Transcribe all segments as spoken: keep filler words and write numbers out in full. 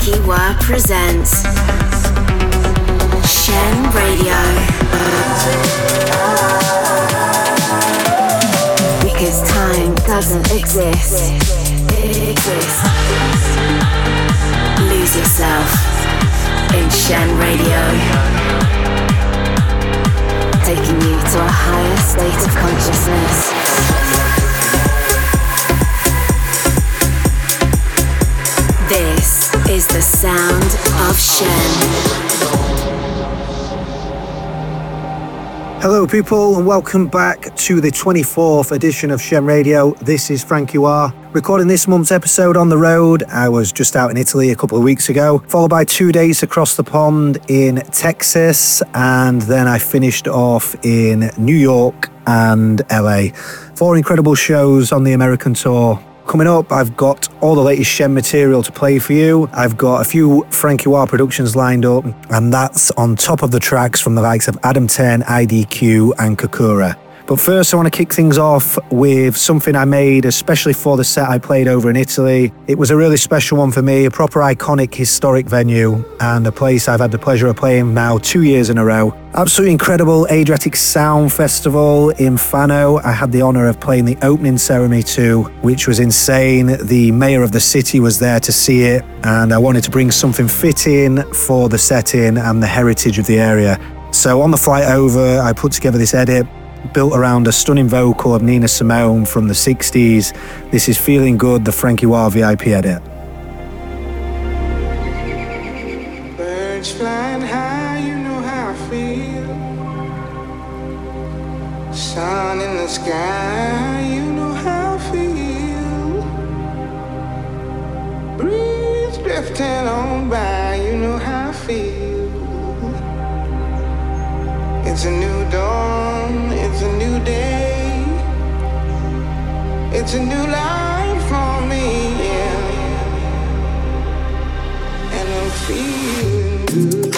Frankie Wah presents Shen Radio. Because time doesn't exist. It exists. Lose yourself in Shen Radio. Taking you to a higher state of consciousness. This is the sound of Shen. Hello people and welcome back to the twenty-fourth edition of Shen Radio. This is Frankie Wah. Recording this month's episode on the road. I was just out in Italy a couple of weeks ago, followed by two days across the pond in Texas, and then I finished off in New York and L A. Four incredible shows on the American tour. Coming up, I've got all the latest Shen material to play for you. I've got a few Frankie Wah productions lined up, and that's on top of the tracks from the likes of Adam ten, I D Q and Kokura. But first, I want to kick things off with something I made especially for the set I played over in Italy. It was a really special one for me, a proper iconic historic venue, and a place I've had the pleasure of playing now two years in a row. Absolutely incredible Adriatic Sound Festival in Fano. I had the honour of playing the opening ceremony too, which was insane. The mayor of the city was there to see it, and I wanted to bring something fitting for the setting and the heritage of the area. So on the flight over, I put together this edit built around a stunning vocal of Nina Simone from the sixties. This is Feeling Good, the Frankie Wah V I P edit. Birds flying high, you know how I feel. Sun in the sky, you know how I feel. Breeze drifting on by, you know how I feel. It's a new dawn, it's a new day. It's a new life for me, yeah. And I'm feeling good.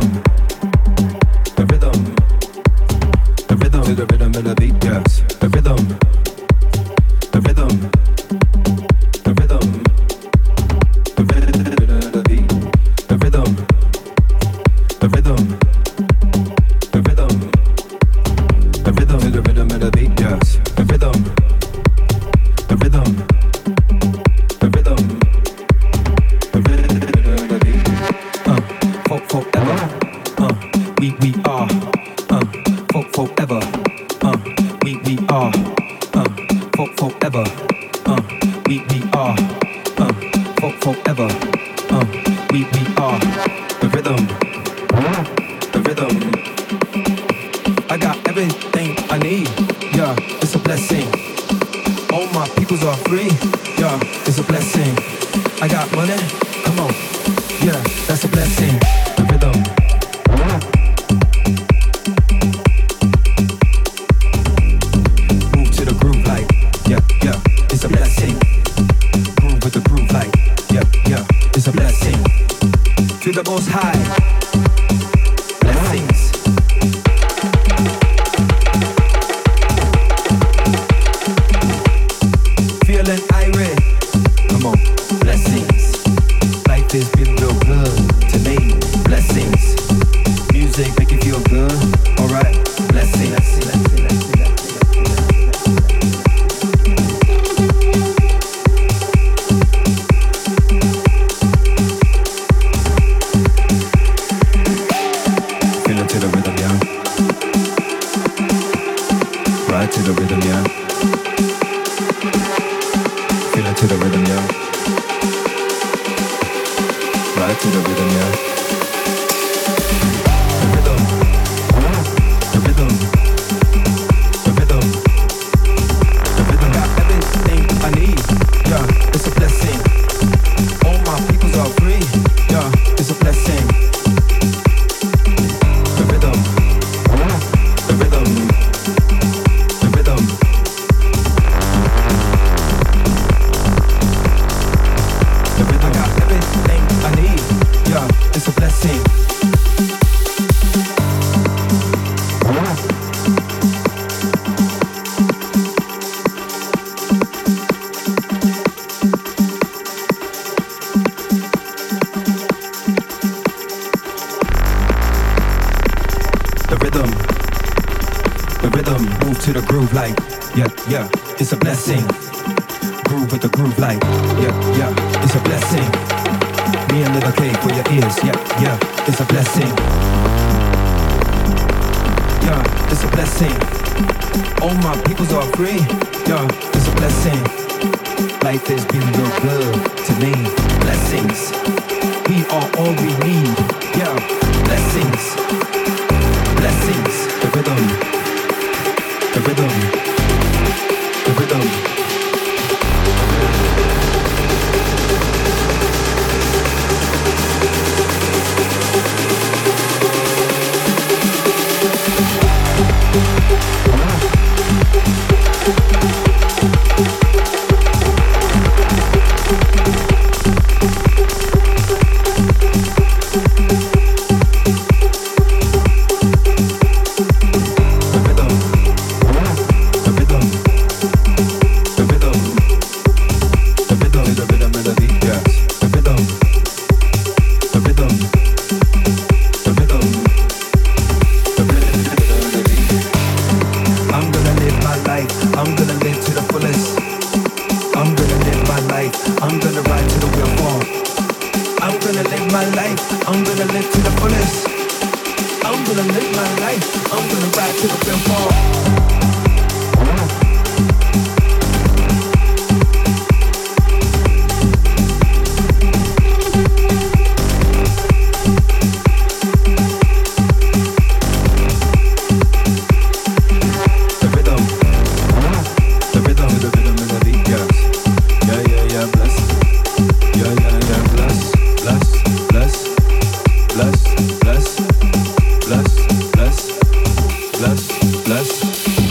Bless, bless, bless, bless.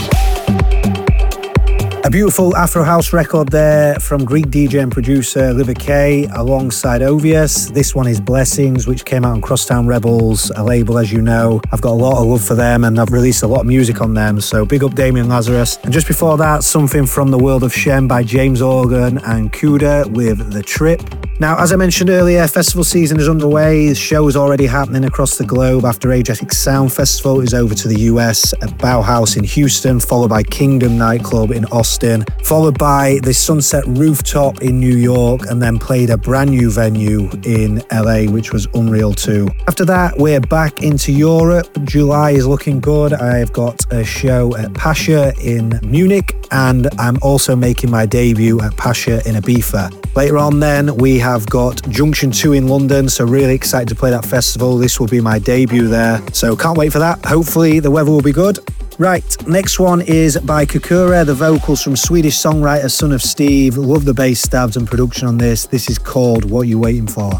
Beautiful Afro House record there from Greek D J and producer Liver K alongside Ovius. This one is Blessings, which came out on Crosstown Rebels, a label, as you know. I've got a lot of love for them and I've released a lot of music on them, so big up Damien Lazarus. And just before that, something from the world of Shem by James Organ and Kuda with The Trip. Now, as I mentioned earlier, festival season is underway. Shows already happening across the globe after Agetic Sound Festival is over to the U S at Bauhaus in Houston, followed by Kingdom Nightclub in Austin, followed by the Sunset Rooftop in New York, and then played a brand new venue in L A, which was unreal too. After that, we're back into Europe. July is looking good. I've got a show at Pasha in Munich, and I'm also making my debut at Pasha in Ibiza. Later on then, we have got Junction two in London, so really excited to play that festival. This will be my debut there, so can't wait for that. Hopefully the weather will be good. Right, next one is by Kakura, the vocals from Swedish songwriter Son of Steve. Love the bass stabs and production on this. This is called What You Waiting For.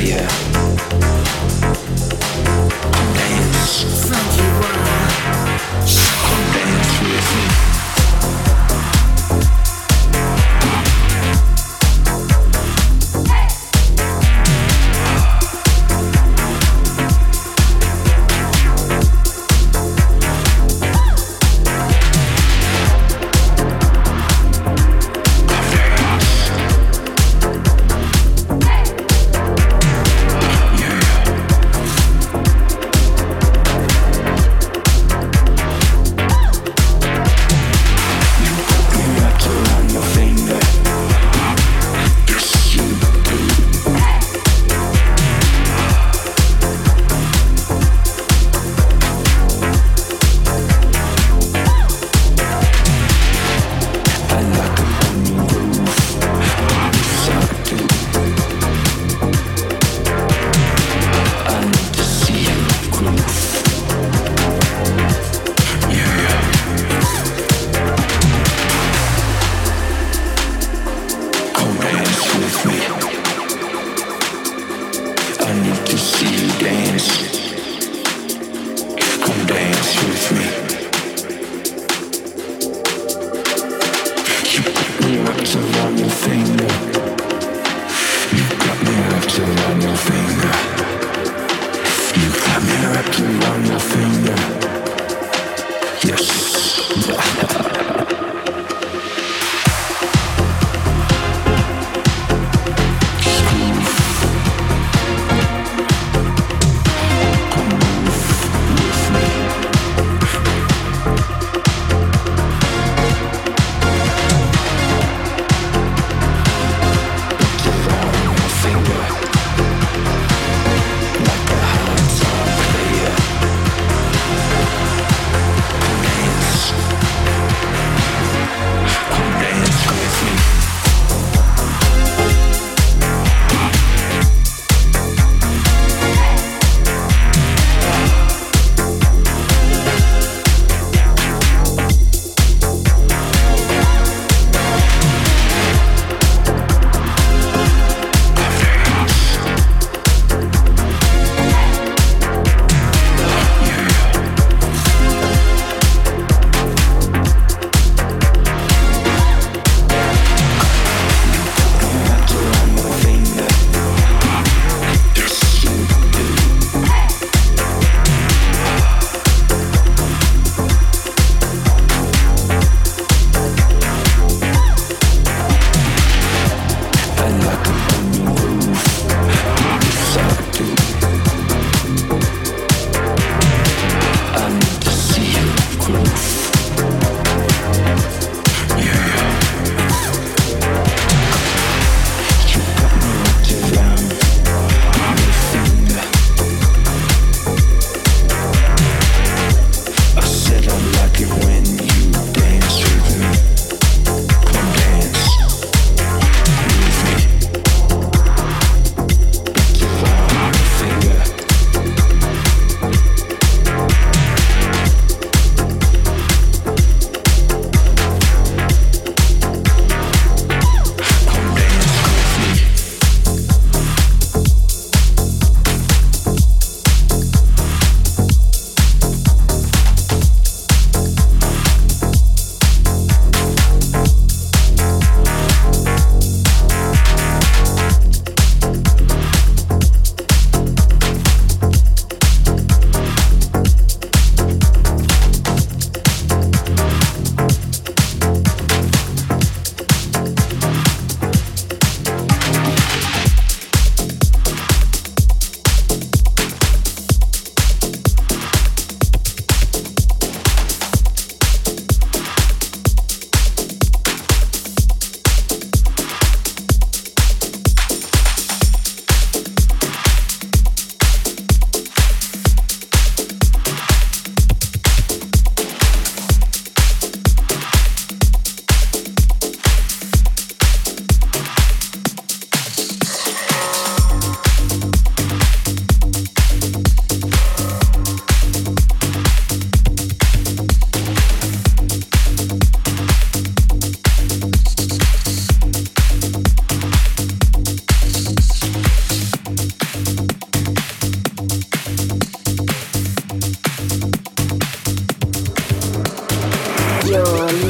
Finger.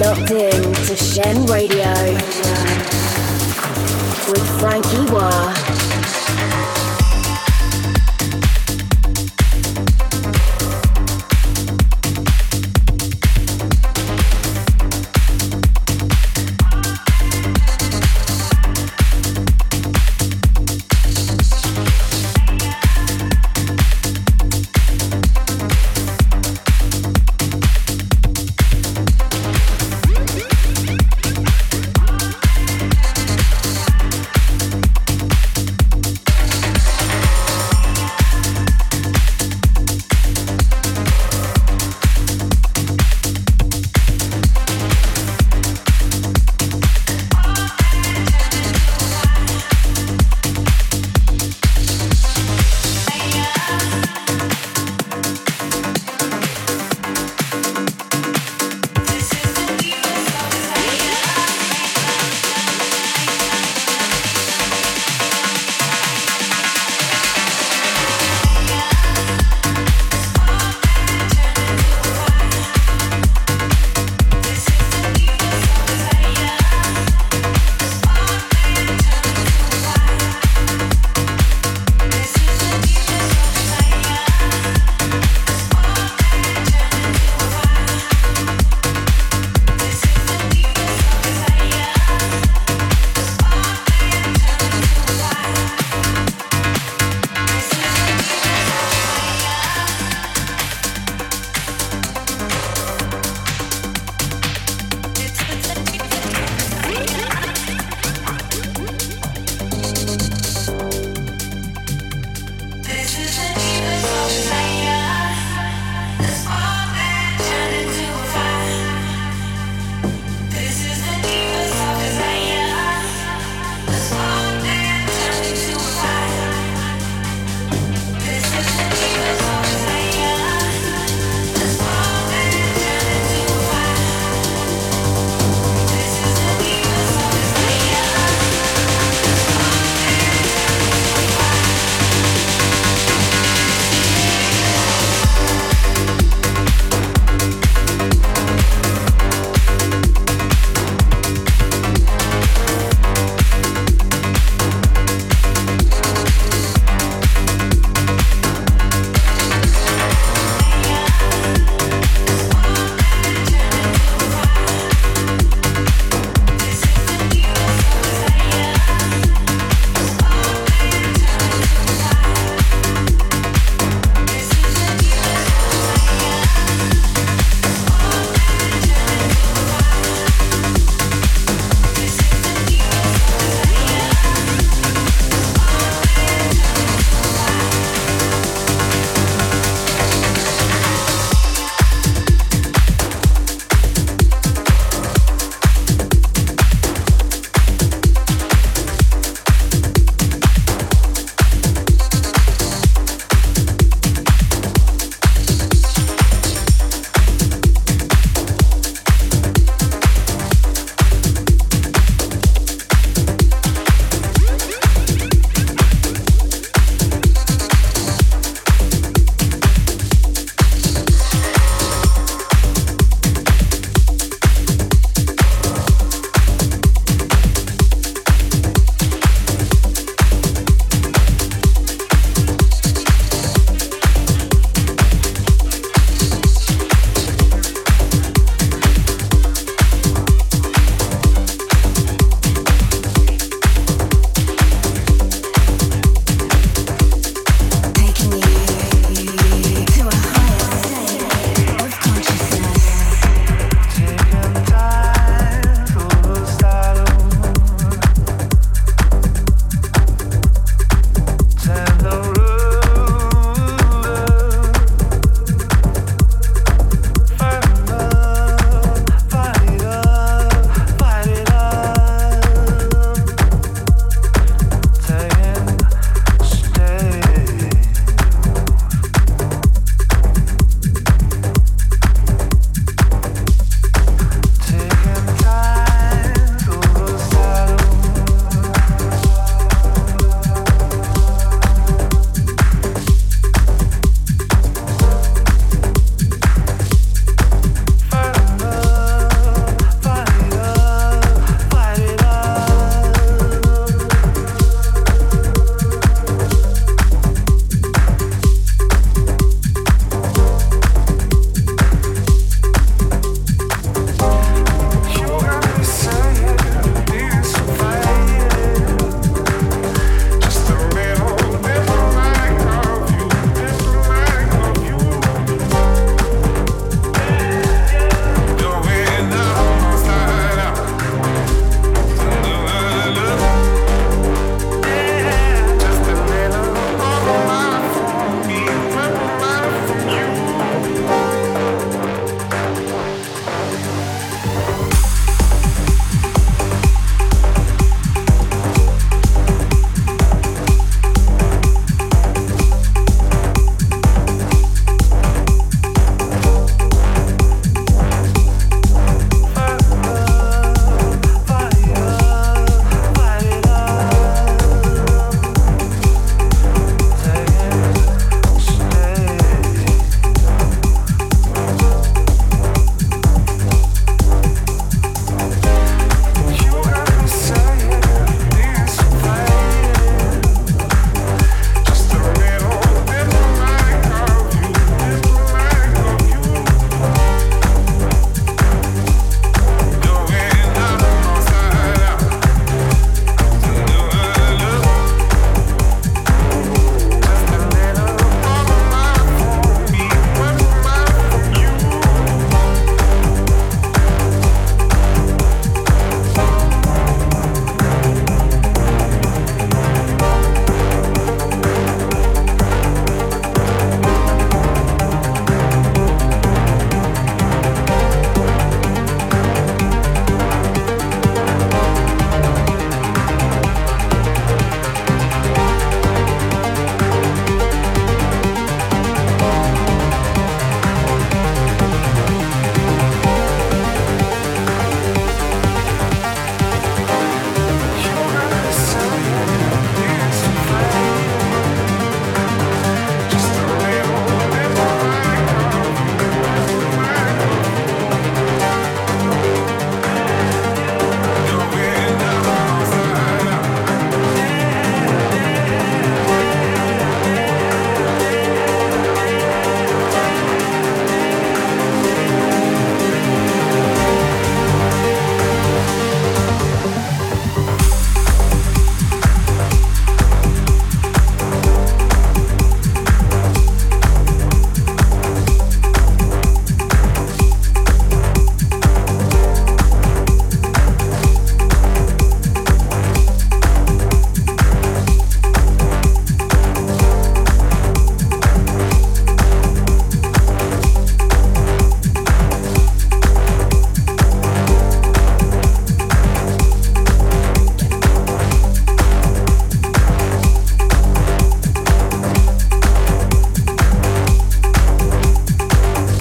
locked in to Shen Radio with Frankie Wah.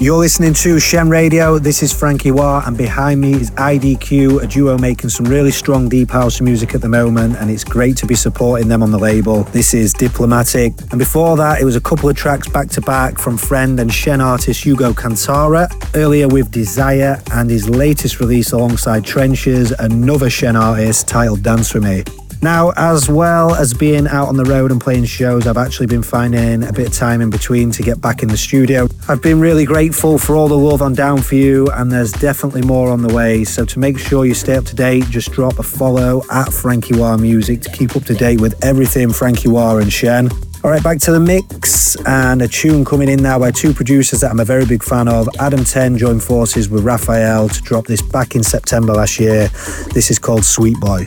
You're listening to Shem Radio. This is Frankie Wah, and behind me is I D Q, a duo making some really strong deep house music at the moment, and it's great to be supporting them on the label. This is Diplomatic, and before that it was a couple of tracks back to back from friend and Shen artist Hugo Cantara, earlier with Desire, and his latest release alongside Trenches, another Shen artist, titled Dance With Me. Now, as well as being out on the road and playing shows, I've actually been finding a bit of time in between to get back in the studio. I've been really grateful for all the love on Down For You, and there's definitely more on the way. So to make sure you stay up to date, just drop a follow at Frankie Wah Music to keep up to date with everything Frankie Wah and Shen. All right, back to the mix, and a tune coming in now by two producers that I'm a very big fan of. Adam ten joined forces with Raphael to drop this back in September last year. This is called Sweet Boy.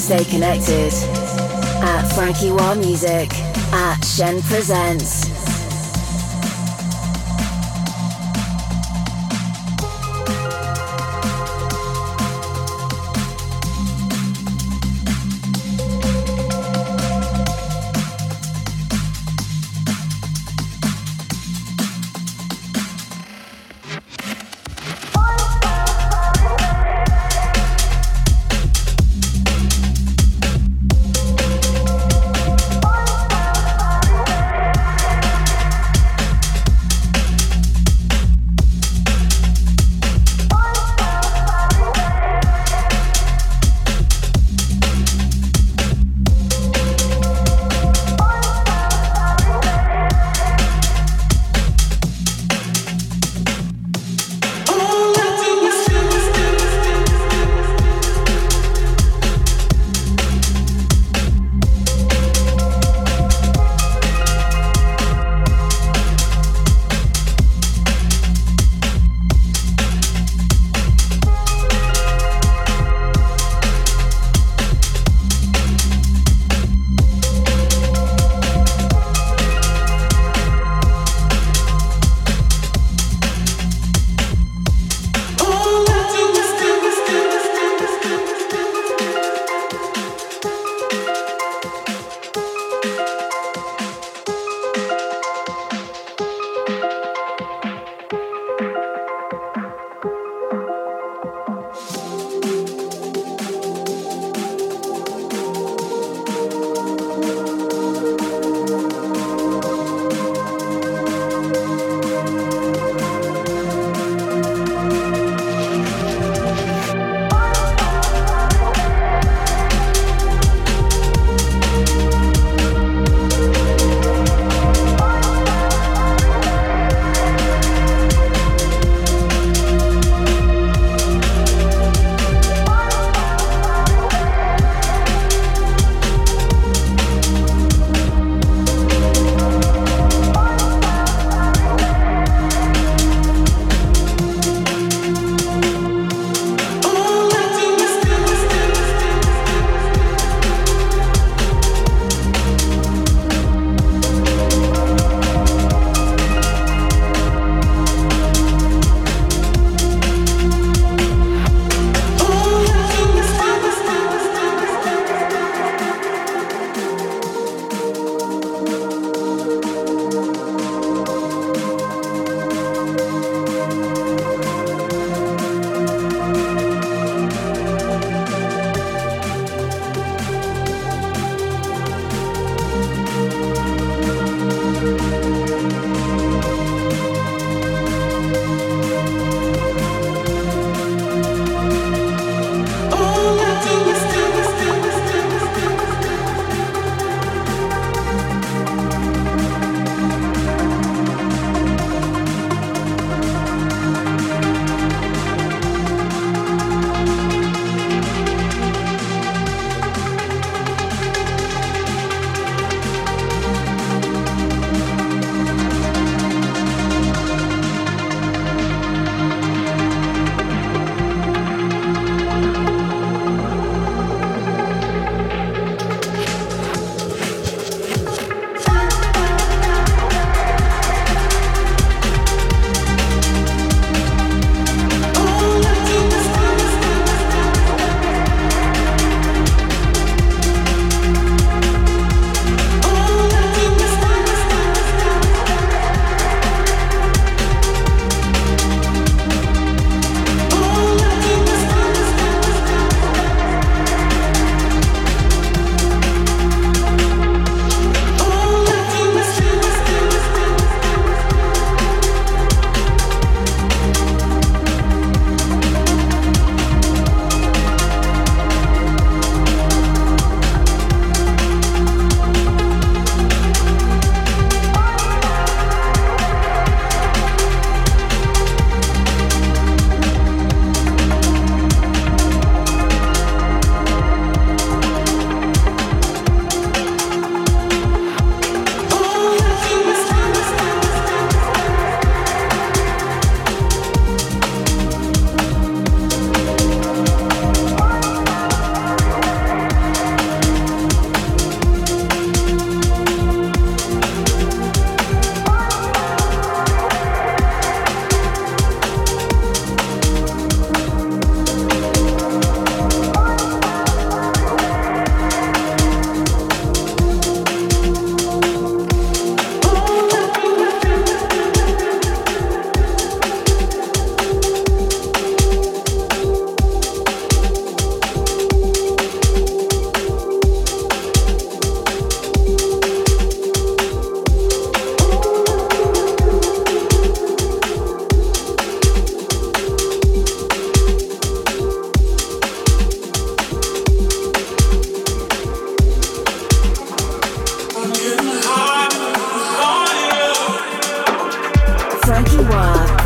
Stay connected at Frankie Wah Music, at Shen Presents.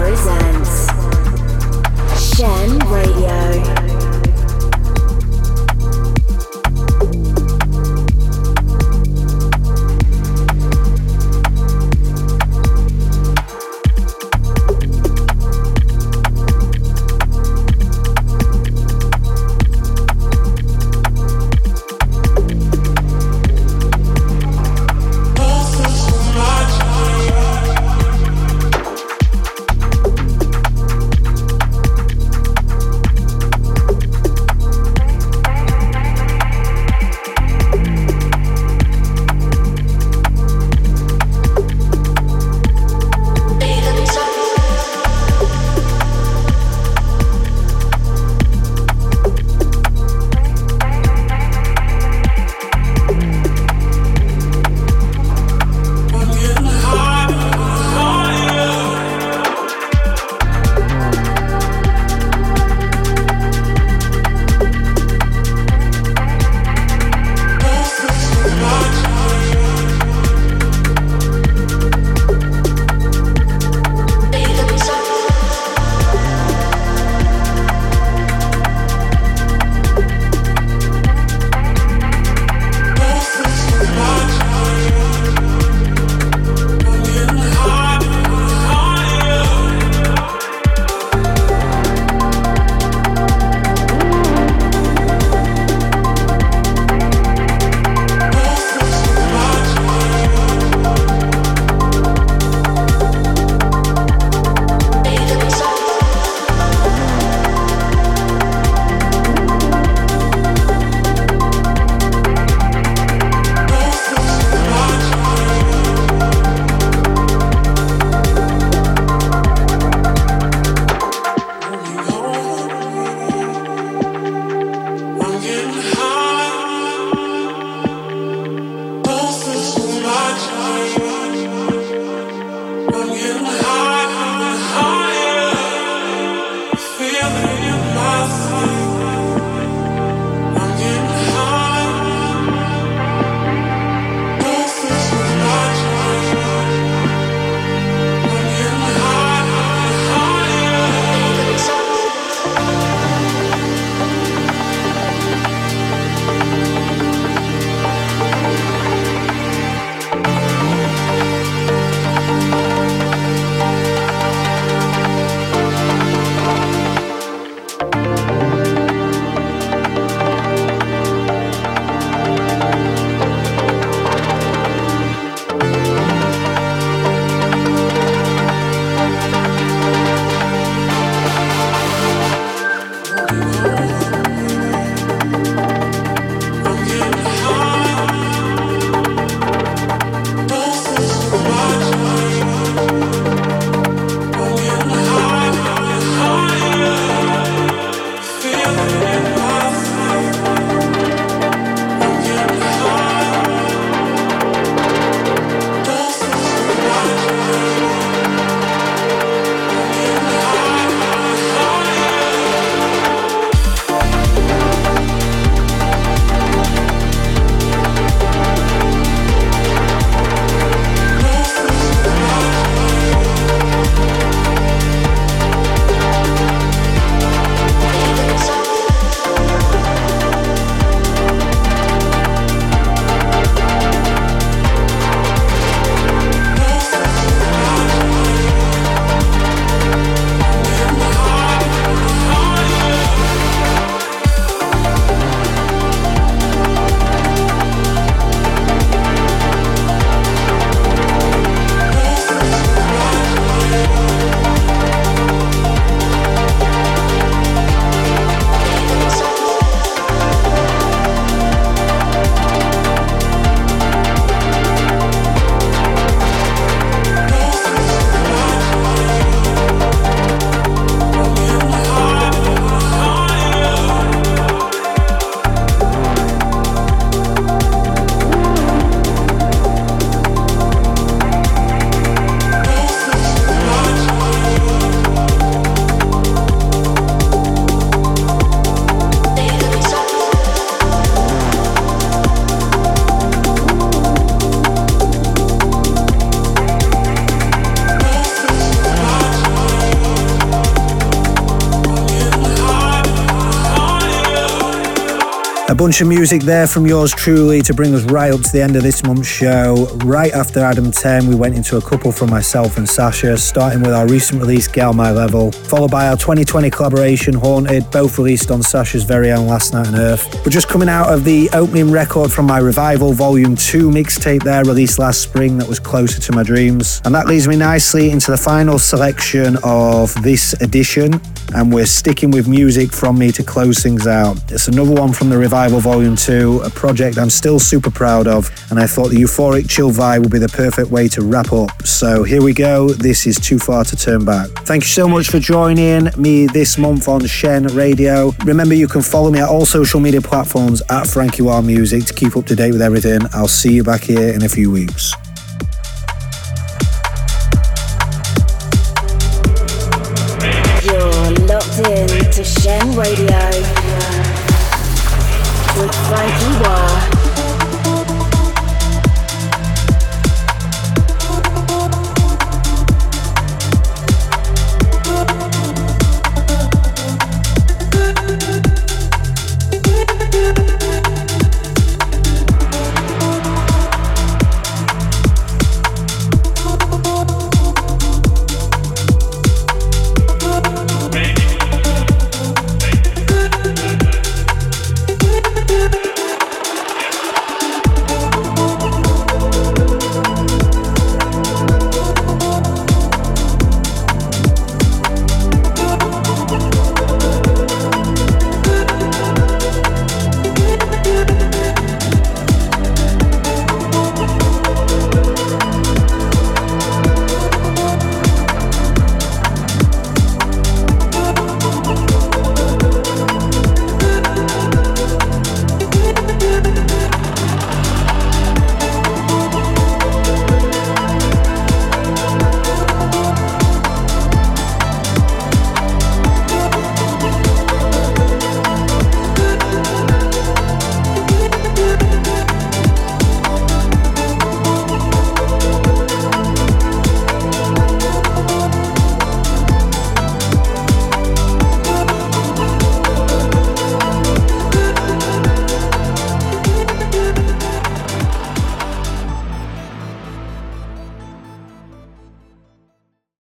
presents Shen Radio. A bunch of music there from yours truly to bring us right up to the end of this month's show. Right after Adam ten, we went into a couple from myself and Sasha, starting with our recent release, Gal My Level, followed by our twenty twenty collaboration, Haunted, both released on Sasha's very own Last Night on Earth. We're just coming out of the opening record from my Revival Volume two mixtape there, released last spring, that was Closer to My Dreams. And that leads me nicely into the final selection of this edition, and we're sticking with music from me to close things out. It's another one from the Revival Volume two, a project I'm still super proud of, and I thought the euphoric chill vibe would be the perfect way to wrap up. So here we go, this is Too Far to Turn Back. Thank you so much for joining me this month on Shen Radio. Remember, you can follow me at all social media platforms at Frankie Wah Music to keep up to date with everything. I'll see you back here in a few weeks. You're locked in to Shen Radio with Frankie Wah.